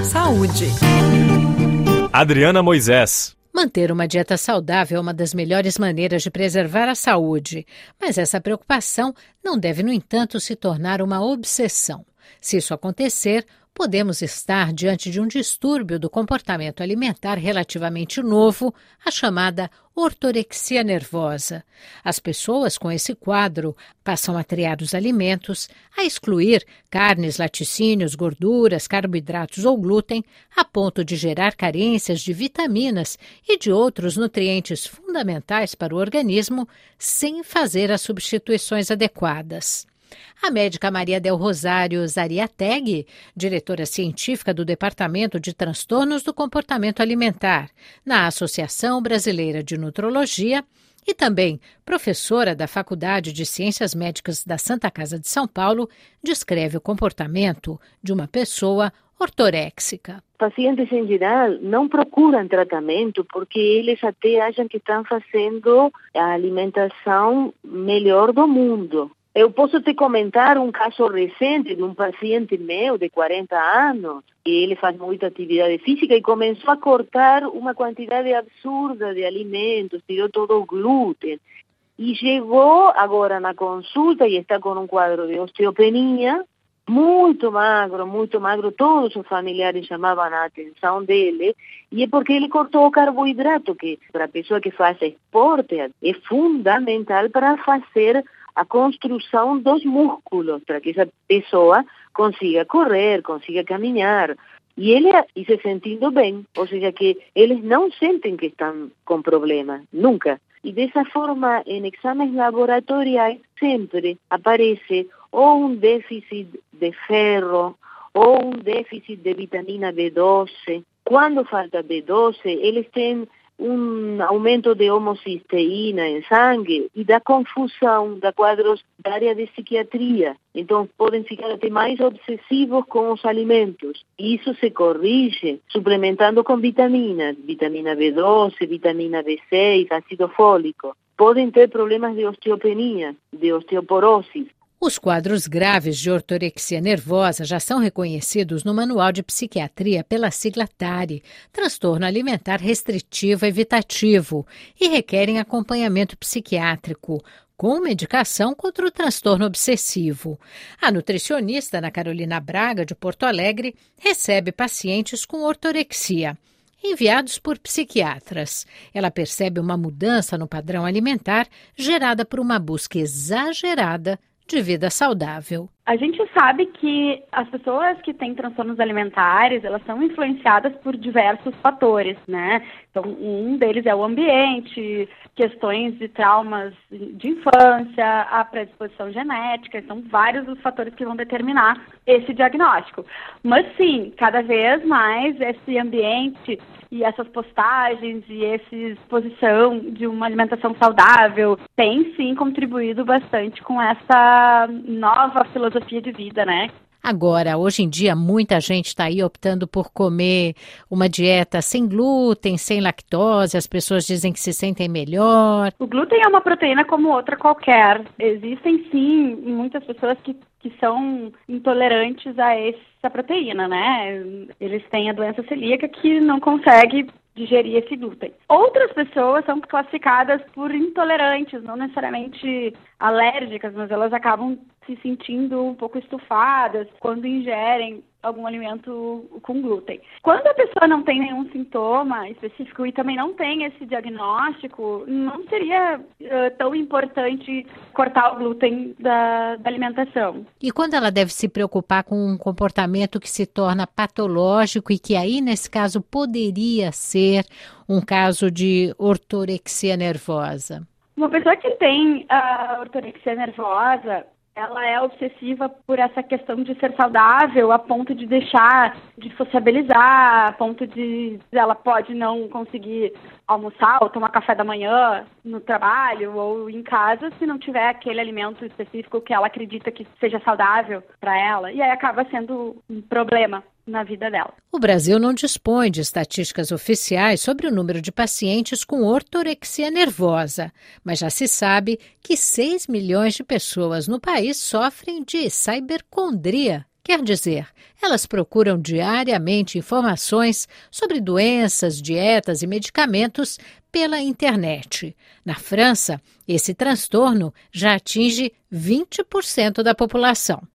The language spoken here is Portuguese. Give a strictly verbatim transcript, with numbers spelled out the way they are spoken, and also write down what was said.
Saúde. Adriana Moisés. Manter uma dieta saudável é uma das melhores maneiras de preservar a saúde, mas essa preocupação não deve, no entanto, se tornar uma obsessão. Se isso acontecer, podemos estar diante de um distúrbio do comportamento alimentar relativamente novo, a chamada ortorexia nervosa. As pessoas com esse quadro passam a triar os alimentos, a excluir carnes, laticínios, gorduras, carboidratos ou glúten, a ponto de gerar carências de vitaminas e de outros nutrientes fundamentais para o organismo, sem fazer as substituições adequadas. A médica Maria del Rosário Zariateg, diretora científica do Departamento de Transtornos do Comportamento Alimentar, na Associação Brasileira de Nutrologia, e também professora da Faculdade de Ciências Médicas da Santa Casa de São Paulo, descreve o comportamento de uma pessoa ortoréxica. Pacientes em geral não procuram tratamento porque eles até acham que estão fazendo a alimentação melhor do mundo. Eu posso te comentar um caso recente de um paciente meu de quarenta anos, que ele faz muita atividade física e começou a cortar uma quantidade absurda de alimentos, tirou todo o glúten. E chegou agora na consulta e está com um quadro de osteopenia, muito magro, muito magro. Todos os familiares chamavam a atenção dele, e é porque ele cortou o carboidrato, que para a pessoa que faz esporte é fundamental para fazer a construção dos músculos, para que essa pessoa consiga correr, consiga caminhar, e ele e se sentindo bem, ou seja, que eles não sentem que estão com problema, nunca. E dessa forma, em exames laboratoriais, sempre aparece ou um déficit de ferro, ou um déficit de vitamina B doze. Quando falta B doze, eles têm um aumento de homocisteína em sangue e dá confusão, dá quadros da área de psiquiatria. Então, podem ficar até mais obsessivos com os alimentos. E isso se corrige suplementando com vitaminas, vitamina B doze, vitamina B seis, ácido fólico. Podem ter problemas de osteopenia, de osteoporose. Os quadros graves de ortorexia nervosa já são reconhecidos no Manual de Psiquiatria pela sigla T A R I, transtorno alimentar restritivo evitativo, e requerem acompanhamento psiquiátrico, com medicação contra o transtorno obsessivo. A nutricionista Ana Carolina Braga, de Porto Alegre, recebe pacientes com ortorexia, enviados por psiquiatras. Ela percebe uma mudança no padrão alimentar gerada por uma busca exagerada de vida saudável. A gente sabe que as pessoas que têm transtornos alimentares, elas são influenciadas por diversos fatores, né? Então, um deles é o ambiente, questões de traumas de infância, a predisposição genética, são vários os fatores que vão determinar esse diagnóstico. Mas sim, cada vez mais esse ambiente e essas postagens e essa exposição de uma alimentação saudável tem sim contribuído bastante com essa nova filosofia de vida, né? Agora, hoje em dia, muita gente está aí optando por comer uma dieta sem glúten, sem lactose. As pessoas dizem que se sentem melhor. O glúten é uma proteína como outra qualquer. Existem, sim, muitas pessoas que, que são intolerantes a essa proteína, né? Eles têm a doença celíaca que não consegue digerir esse glúten. Outras pessoas são classificadas por intolerantes, não necessariamente alérgicas, mas elas acabam se sentindo um pouco estufadas quando ingerem algum alimento com glúten. Quando a pessoa não tem nenhum sintoma específico e também não tem esse diagnóstico, não seria uh, tão importante cortar o glúten da, da alimentação. E quando ela deve se preocupar com um comportamento que se torna patológico e que aí, nesse caso, poderia ser um caso de ortorexia nervosa? Uma pessoa que tem a ortorexia nervosa, ela é obsessiva por essa questão de ser saudável a ponto de deixar de sociabilizar, a ponto de ela pode não conseguir almoçar ou tomar café da manhã no trabalho ou em casa se não tiver aquele alimento específico que ela acredita que seja saudável para ela. E aí acaba sendo um problema na vida dela. O Brasil não dispõe de estatísticas oficiais sobre o número de pacientes com ortorexia nervosa, mas já se sabe que seis milhões de pessoas no país sofrem de cibercondria, Quer dizer, elas procuram diariamente informações sobre doenças, dietas e medicamentos pela internet. Na França, esse transtorno já atinge vinte por cento da população.